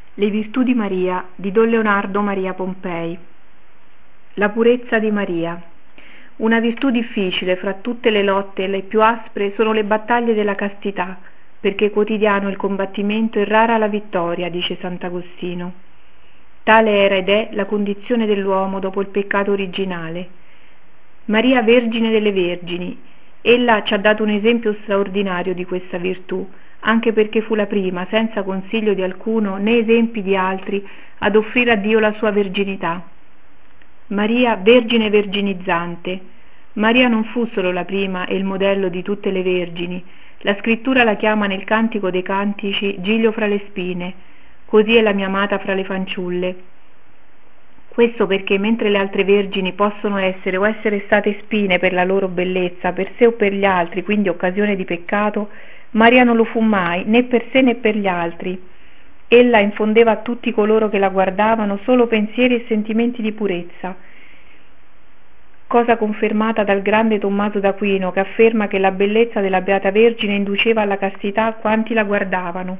Le virtù di Maria di Don Leonardo Maria Pompei. La purezza di Maria. Una virtù difficile fra tutte le lotte, le più aspre sono le battaglie della castità, perché quotidiano il combattimento e rara la vittoria, dice Sant'Agostino. Tale era ed è la condizione dell'uomo dopo il peccato originale. Maria, Vergine delle Vergini, ella ci ha dato un esempio straordinario di questa virtù, anche perché fu la prima, senza consiglio di alcuno né esempi di altri, ad offrire a Dio la sua verginità. Maria, Vergine verginizzante. Maria non fu solo la prima e il modello di tutte le vergini. La scrittura la chiama nel Cantico dei Cantici Giglio fra le spine, così è la mia amata fra le fanciulle. Questo perché mentre le altre vergini possono essere o essere state spine per la loro bellezza, per sé o per gli altri, quindi occasione di peccato, Maria non lo fu mai, né per sé né per gli altri. Ella infondeva a tutti coloro che la guardavano solo pensieri e sentimenti di purezza, cosa confermata dal grande Tommaso d'Aquino, che afferma che la bellezza della Beata Vergine induceva alla castità quanti la guardavano.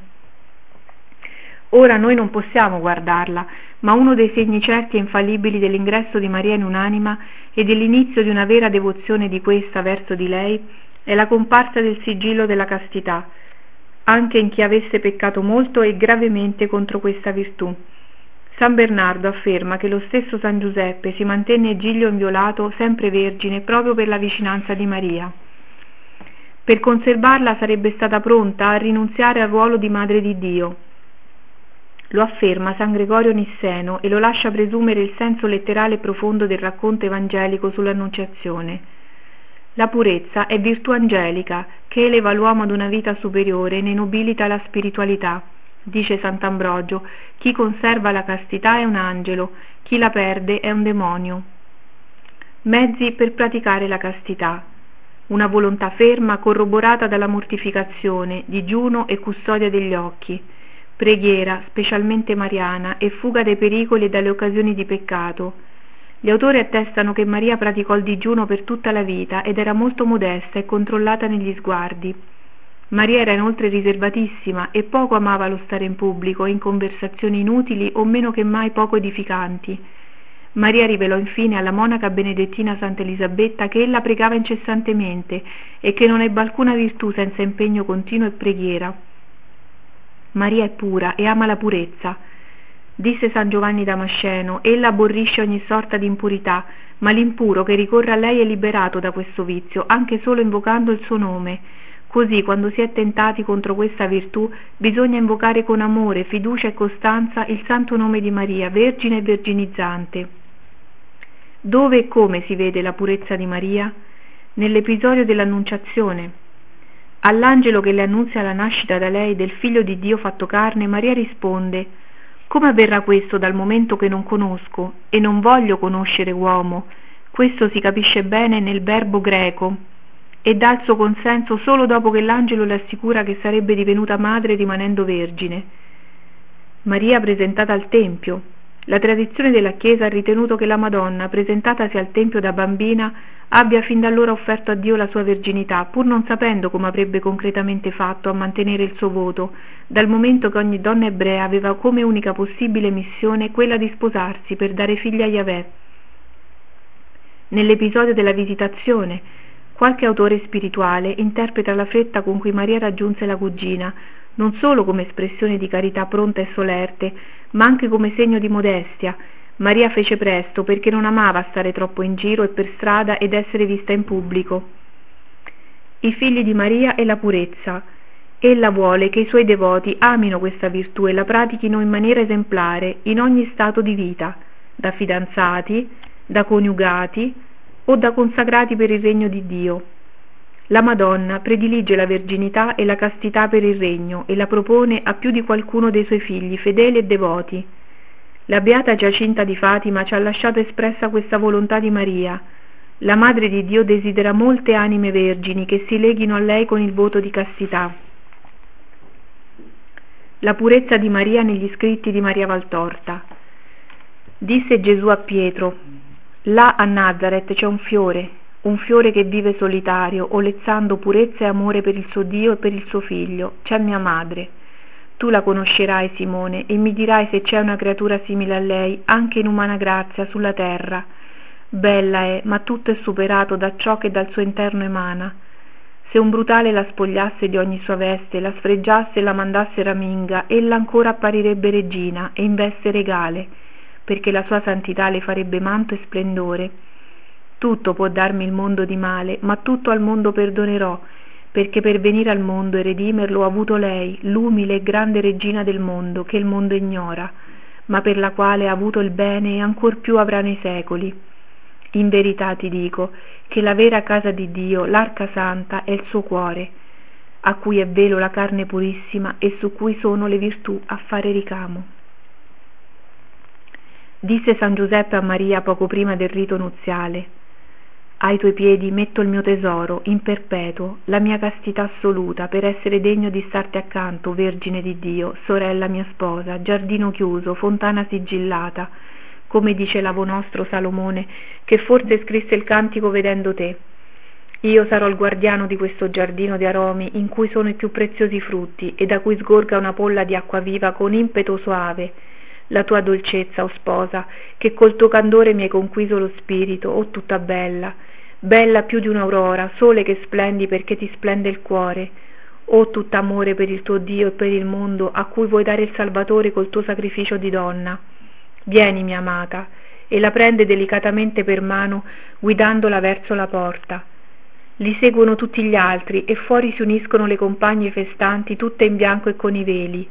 Ora noi non possiamo guardarla, ma uno dei segni certi e infallibili dell'ingresso di Maria in un'anima e dell'inizio di una vera devozione di questa verso di lei è la comparsa del sigillo della castità, anche in chi avesse peccato molto e gravemente contro questa virtù. San Bernardo afferma che lo stesso San Giuseppe si mantenne giglio inviolato, sempre vergine, proprio per la vicinanza di Maria. Per conservarla sarebbe stata pronta a rinunziare al ruolo di Madre di Dio. Lo afferma San Gregorio Nisseno e lo lascia presumere il senso letterale e profondo del racconto evangelico sull'Annunciazione. La purezza è virtù angelica che eleva l'uomo ad una vita superiore e ne nobilita la spiritualità. Dice Sant'Ambrogio: chi conserva la castità è un angelo, chi la perde è un demonio. Mezzi per praticare la castità: una volontà ferma corroborata dalla mortificazione, digiuno e custodia degli occhi, preghiera, specialmente mariana, e fuga dai pericoli e dalle occasioni di peccato. Gli autori attestano che Maria praticò il digiuno per tutta la vita ed era molto modesta e controllata negli sguardi. Maria era inoltre riservatissima e poco amava lo stare in pubblico e in conversazioni inutili o meno che mai poco edificanti. Maria rivelò infine alla monaca benedettina Santa Elisabetta che ella pregava incessantemente e che non ebbe alcuna virtù senza impegno continuo e preghiera. Maria è pura e ama la purezza. Disse San Giovanni Damasceno: ella aborrisce ogni sorta di impurità, ma l'impuro che ricorre a lei è liberato da questo vizio, anche solo invocando il suo nome. Così, quando si è tentati contro questa virtù, bisogna invocare con amore, fiducia e costanza il santo nome di Maria, Vergine e verginizzante. Dove e come si vede la purezza di Maria? Nell'episodio dell'Annunciazione. All'angelo che le annunzia la nascita da lei del Figlio di Dio fatto carne, Maria risponde: come avverrà questo dal momento che non conosco e non voglio conoscere uomo? Questo si capisce bene nel verbo greco e dà il suo consenso solo dopo che l'angelo le assicura che sarebbe divenuta madre rimanendo vergine. Maria presentata al Tempio. La tradizione della Chiesa ha ritenuto che la Madonna, presentatasi al Tempio da bambina, abbia fin da allora offerto a Dio la sua verginità, pur non sapendo come avrebbe concretamente fatto a mantenere il suo voto, dal momento che ogni donna ebrea aveva come unica possibile missione quella di sposarsi per dare figli a Yahweh. Nell'episodio della Visitazione, qualche autore spirituale interpreta la fretta con cui Maria raggiunse la cugina, non solo come espressione di carità pronta e solerte, ma anche come segno di modestia. Maria fece presto perché non amava stare troppo in giro e per strada ed essere vista in pubblico. I figli di Maria e la purezza. Ella vuole che i suoi devoti amino questa virtù e la pratichino in maniera esemplare in ogni stato di vita, da fidanzati, da coniugati o da consacrati per il regno di Dio. La Madonna predilige la verginità e la castità per il regno e la propone a più di qualcuno dei suoi figli fedeli e devoti. La beata Giacinta di Fatima ci ha lasciato espressa questa volontà di Maria. La Madre di Dio desidera molte anime vergini che si leghino a lei con il voto di castità. La purezza di Maria negli scritti di Maria Valtorta. Disse Gesù a Pietro: là a Nazaret c'è un fiore che vive solitario, olezzando purezza e amore per il suo Dio e per il suo Figlio, c'è mia madre. Tu la conoscerai, Simone, e mi dirai se c'è una creatura simile a lei, anche in umana grazia, sulla terra. Bella è, ma tutto è superato da ciò che dal suo interno emana. Se un brutale la spogliasse di ogni sua veste, la sfregiasse e la mandasse raminga, ella ancora apparirebbe regina e in veste regale, perché la sua santità le farebbe manto e splendore. Tutto può darmi il mondo di male, ma tutto al mondo perdonerò, perché per venire al mondo e redimerlo ha avuto lei, l'umile e grande regina del mondo, che il mondo ignora, ma per la quale ha avuto il bene e ancor più avrà nei secoli. In verità ti dico che la vera casa di Dio, l'arca santa, è il suo cuore, a cui è velo la carne purissima e su cui sono le virtù a fare ricamo. Disse San Giuseppe a Maria poco prima del rito nuziale: ai tuoi piedi metto il mio tesoro, in perpetuo, la mia castità assoluta, per essere degno di starti accanto, Vergine di Dio, sorella mia sposa, giardino chiuso, fontana sigillata, come dice l'avo nostro Salomone, che forse scrisse il cantico vedendo te. Io sarò il guardiano di questo giardino di aromi, in cui sono i più preziosi frutti, e da cui sgorga una polla di acqua viva con impeto soave. La tua dolcezza, o sposa, che col tuo candore mi hai conquiso lo spirito, o tutta bella, bella più di un'aurora, sole che splendi perché ti splende il cuore, o tutta amore per il tuo Dio e per il mondo, a cui vuoi dare il Salvatore col tuo sacrificio di donna. Vieni, mia amata, e la prende delicatamente per mano, guidandola verso la porta. Li seguono tutti gli altri, e fuori si uniscono le compagne festanti, tutte in bianco e con i veli.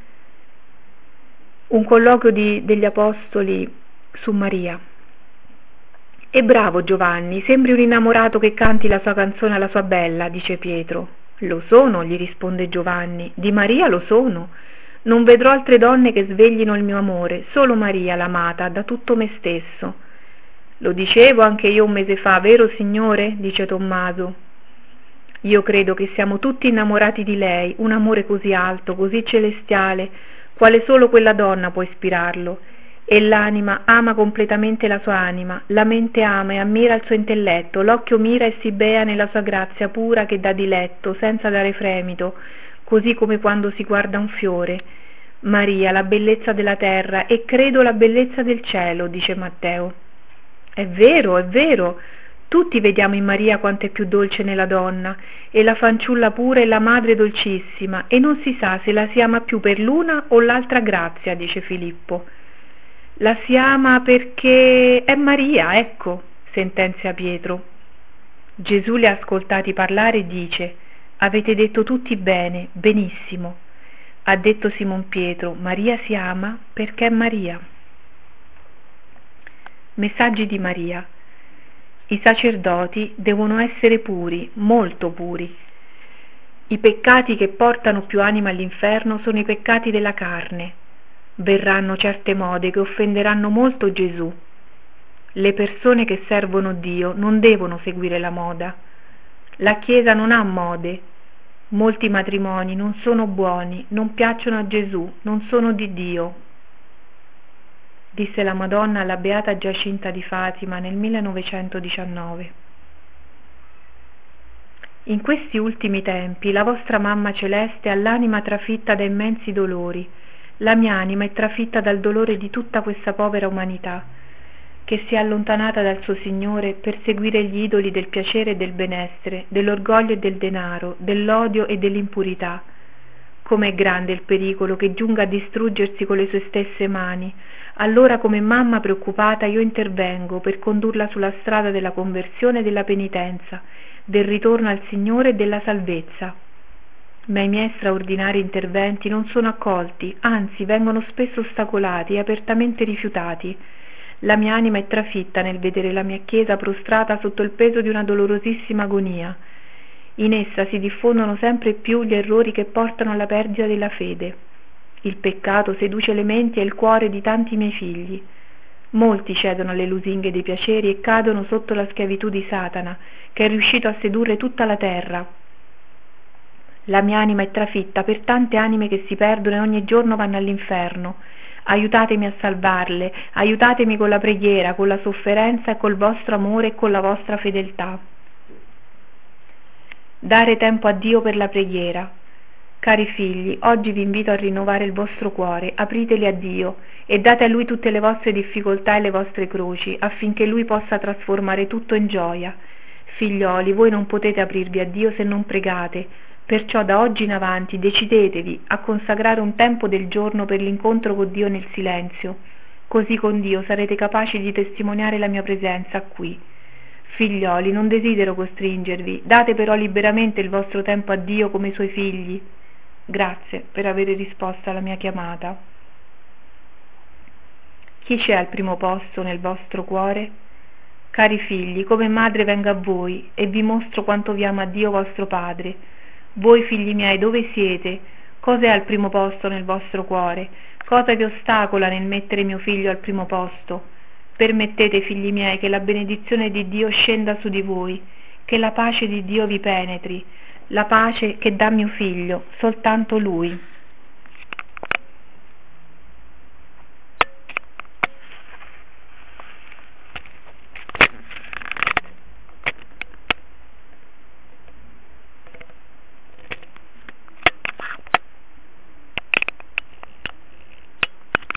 Un colloquio degli apostoli su Maria. E bravo Giovanni, sembri un innamorato che canti la sua canzone alla sua bella, dice Pietro. Lo sono, gli risponde Giovanni, di Maria lo sono. Non vedrò altre donne che sveglino il mio amore, solo Maria l'amata, da tutto me stesso. Lo dicevo anche io un mese fa, vero Signore? Dice Tommaso. Io credo che siamo tutti innamorati di lei, un amore così alto, così celestiale, quale solo quella donna può ispirarlo, e l'anima ama completamente la sua anima, la mente ama e ammira il suo intelletto, l'occhio mira e si bea nella sua grazia pura che dà diletto, senza dare fremito, così come quando si guarda un fiore. Maria, la bellezza della terra, e credo la bellezza del cielo, dice Matteo. È vero, tutti vediamo in Maria quanto è più dolce nella donna, e la fanciulla pura è la madre dolcissima, e non si sa se la si ama più per l'una o l'altra grazia, dice Filippo. La si ama perché è Maria, ecco, sentenzia Pietro. Gesù li ha ascoltati parlare e dice: avete detto tutti bene, benissimo. Ha detto Simon Pietro: Maria si ama perché è Maria. Messaggi di Maria. I sacerdoti devono essere puri, molto puri. I peccati che portano più anima all'inferno sono i peccati della carne. Verranno certe mode che offenderanno molto Gesù. Le persone che servono Dio non devono seguire la moda. La Chiesa non ha mode. Molti matrimoni non sono buoni, non piacciono a Gesù, non sono di Dio. Disse la Madonna alla Beata Giacinta di Fatima nel 1919. In questi ultimi tempi la vostra Mamma Celeste ha l'anima trafitta da immensi dolori. La mia anima è trafitta dal dolore di tutta questa povera umanità, che si è allontanata dal suo Signore per seguire gli idoli del piacere e del benessere, dell'orgoglio e del denaro, dell'odio e dell'impurità. Com'è grande il pericolo che giunga a distruggersi con le sue stesse mani. Allora, come mamma preoccupata, io intervengo per condurla sulla strada della conversione e della penitenza, del ritorno al Signore e della salvezza. Ma i miei straordinari interventi non sono accolti, anzi vengono spesso ostacolati e apertamente rifiutati. La mia anima è trafitta nel vedere la mia Chiesa prostrata sotto il peso di una dolorosissima agonia. In essa si diffondono sempre più gli errori che portano alla perdita della fede. Il peccato seduce le menti e il cuore di tanti miei figli. Molti cedono alle lusinghe dei piaceri e cadono sotto la schiavitù di Satana, che è riuscito a sedurre tutta la terra. La mia anima è trafitta per tante anime che si perdono e ogni giorno vanno all'inferno. Aiutatemi a salvarle, aiutatemi con la preghiera, con la sofferenza e col vostro amore e con la vostra fedeltà. Dare tempo a Dio per la preghiera. Cari figli, oggi vi invito a rinnovare il vostro cuore, apriteli a Dio e date a Lui tutte le vostre difficoltà e le vostre croci, affinché Lui possa trasformare tutto in gioia. Figlioli, voi non potete aprirvi a Dio se non pregate, perciò da oggi in avanti decidetevi a consacrare un tempo del giorno per l'incontro con Dio nel silenzio. Così con Dio sarete capaci di testimoniare la mia presenza qui. Figlioli, non desidero costringervi, date però liberamente il vostro tempo a Dio come Suoi figli. Grazie per avere risposto alla mia chiamata. Chi c'è al primo posto nel vostro cuore? Cari figli, come madre vengo a voi e vi mostro quanto vi ama Dio vostro Padre. Voi figli miei, dove siete? Cosa è al primo posto nel vostro cuore? Cosa vi ostacola nel mettere mio figlio al primo posto? Permettete, figli miei, che la benedizione di Dio scenda su di voi, che la pace di Dio vi penetri, la pace che dà mio figlio, soltanto Lui.